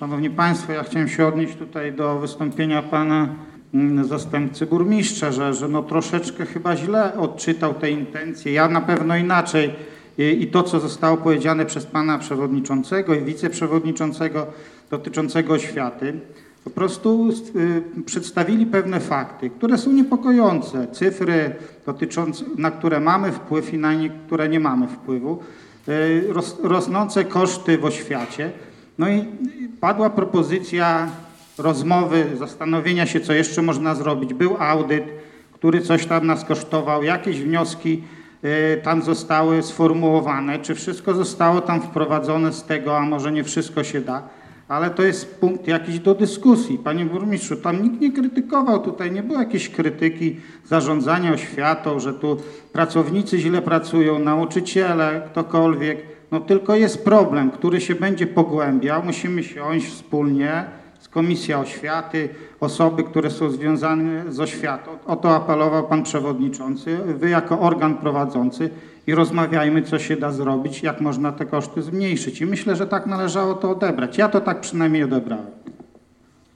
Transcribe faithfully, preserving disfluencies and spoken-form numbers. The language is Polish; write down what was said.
Szanowni Państwo, ja chciałem się odnieść tutaj do wystąpienia pana zastępcy burmistrza, że, że no troszeczkę chyba źle odczytał te intencje. Ja na pewno inaczej i, i to, co zostało powiedziane przez pana przewodniczącego i wiceprzewodniczącego dotyczącego oświaty, po prostu y, przedstawili pewne fakty, które są niepokojące. Cyfry dotyczące, na które mamy wpływ i na które nie mamy wpływu. Y, ros, rosnące koszty w oświacie. No i padła propozycja rozmowy, zastanowienia się, co jeszcze można zrobić. Był audyt, który coś tam nas kosztował, jakieś wnioski y, tam zostały sformułowane, czy wszystko zostało tam wprowadzone z tego, a może nie wszystko się da, ale to jest punkt jakiś do dyskusji. Panie burmistrzu, tam nikt nie krytykował, tutaj nie było jakiejś krytyki zarządzania oświatą, że tu pracownicy źle pracują, nauczyciele, ktokolwiek, no tylko jest problem, który się będzie pogłębiał, musimy siąść wspólnie, Komisja Oświaty, osoby, które są związane z oświatą. O to apelował pan przewodniczący, wy jako organ prowadzący i rozmawiajmy, co się da zrobić, jak można te koszty zmniejszyć. I myślę, że tak należało to odebrać. Ja to tak przynajmniej odebrałem.